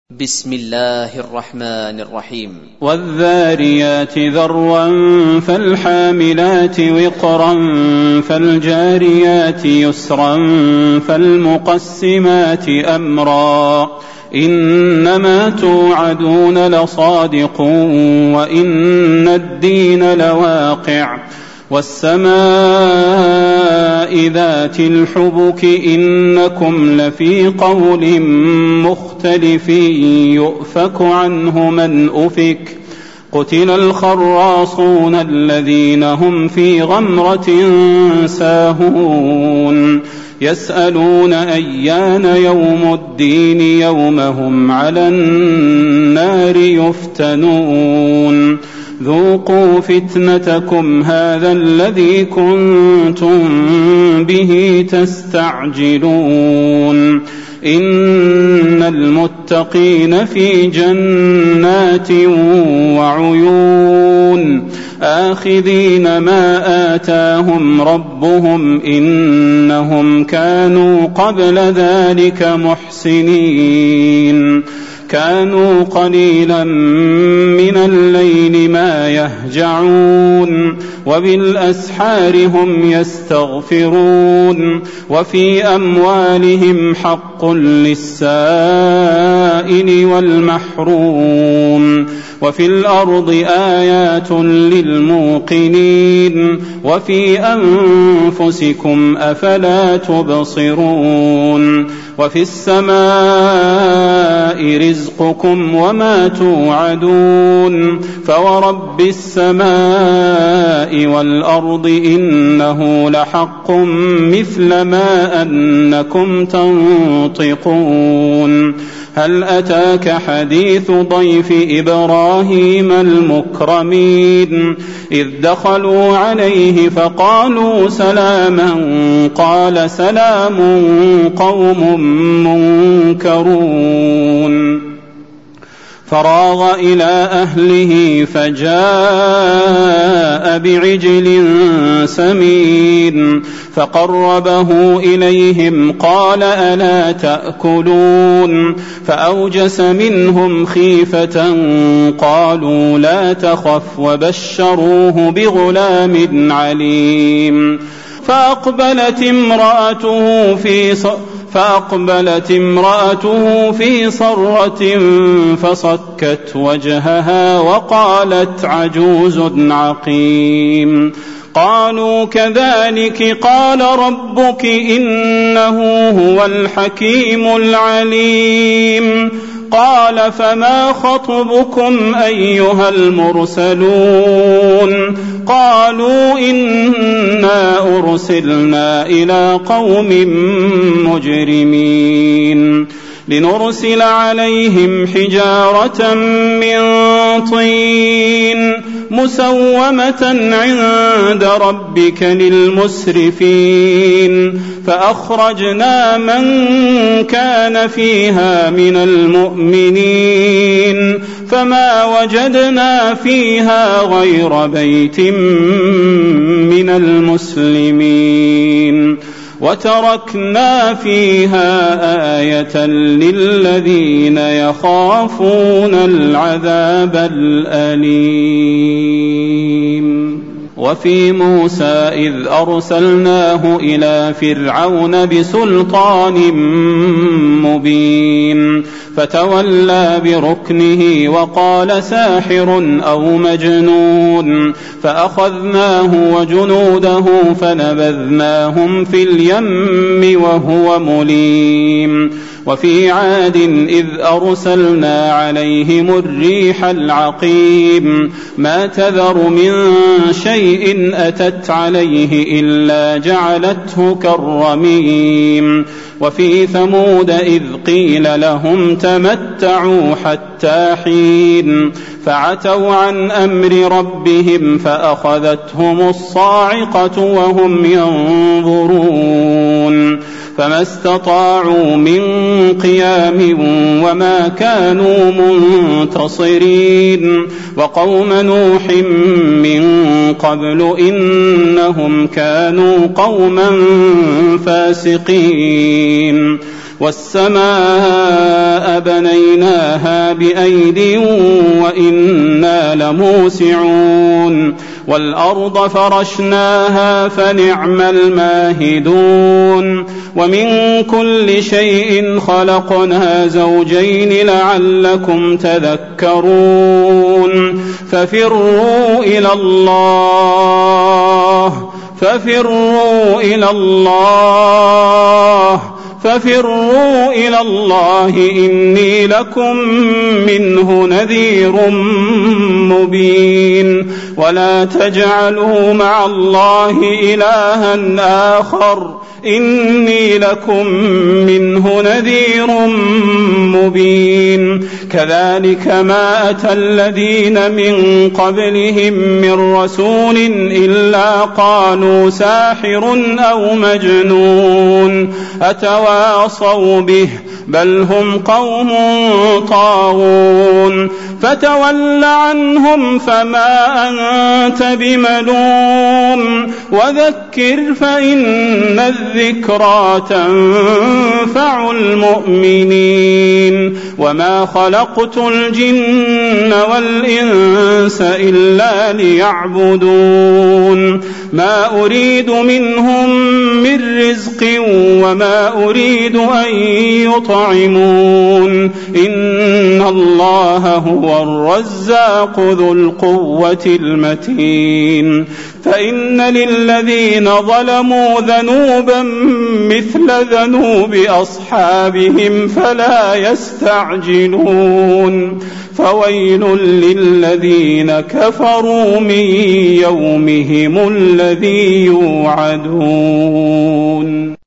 بسم الله الرحمن الرحيم. والذاريات ذروا فالحاملات وقرا فالجاريات يسرا فالمقسمات أمرا إنما توعدون لصادق وإن الدين لواقع والسماء ذات الحبك إنكم لفي قول مختلف يؤفك عنه من أفك قتل الخراصون الذين هم في غمرة ساهون يسألون أيان يوم الدين يوم هم على النار يفتنون ذوقوا فتنتكم هذا الذي كنتم به تستعجلون إن المتقين في جنات وعيون آخذين ما آتاهم ربهم إنهم كانوا قبل ذلك محسنين كانوا قليلا من الليل ما يهجعون وبالأسحار هم يستغفرون وفي أموالهم حق للسائل والمحروم وفي الأرض آيات للموقنين وفي أنفسكم أفلا تبصرون وفي السماء رزقكم وما توعدون فورب السماء والأرض إنه لحق مثل ما أنكم تنطقون هل أتاك حديث ضيف إبراهيم المكرمين إذ دخلوا عليه فقالوا سلاما قال سلام قوم منكرون فراغ إلى أهله فجاء بعجل سمين فقربه إليهم قال ألا تأكلون فأوجس منهم خيفة قالوا لا تخف وبشروه بغلام عليم فأقبلت امرأته في صرة فصكت وجهها وقالت عجوز عقيم قالوا كذلك قال ربك إنه هو الحكيم العليم قال فما خطبكم أيها المرسلون قالوا إنا أرسلنا إلى قوم مجرمين لنرسل عليهم حجارة من طين مسومة عند ربك للمسرفين فأخرجنا من كان فيها من المؤمنين فما وجدنا فيها غير بيت من المسلمين وتركنا فيها آية للذين يخافون العذاب الأليم وفي موسى إذ أرسلناه إلى فرعون بسلطان مبين فتولى بركنه وقال ساحر أو مجنون فأخذناه وجنوده فنبذناهم في اليم وهو مليم وفي عاد إذ أرسلنا عليهم الريح العقيم ما تذر من شيء أتت عليه إلا جعلته كالرميم وفي ثمود إذ قيل لهم تمتعوا حتى حين فعتوا عن أمر ربهم فأخذتهم الصاعقة وهم ينظرون فما استطاعوا من قيام وما كانوا منتصرين وقوم نوح من قبل إنهم كانوا قوما فاسقين والسماء بنيناها بأيد وإنا لموسعون والأرض فرشناها فنعم الماهدون ومن كل شيء خلقنا زوجين لعلكم تذكرون ففروا إلى الله إني لكم منه نذير مبين ولا تجعلوا مع الله إلها آخر إني لكم منه نذير مبين كذلك ما أتى الذين من قبلهم من رسول إلا قالوا ساحر أو مجنون أتواصوا به بل هم قوم طاغون فتول عنهم فما أنت بملوم وذكر فإن الذكرى تنفع المؤمنين وما خلقت الجن والإنس إلا ليعبدون ما أريد منهم من رزق وما أريد أن يطعمون إن الله هو الرزاق ذو القوة المتين فإن للذين ظلموا ذنوبا مثل ذنوب أصحابهم فلا يستعجلون فويل للذين كفروا من يومهم الذي يوعدون.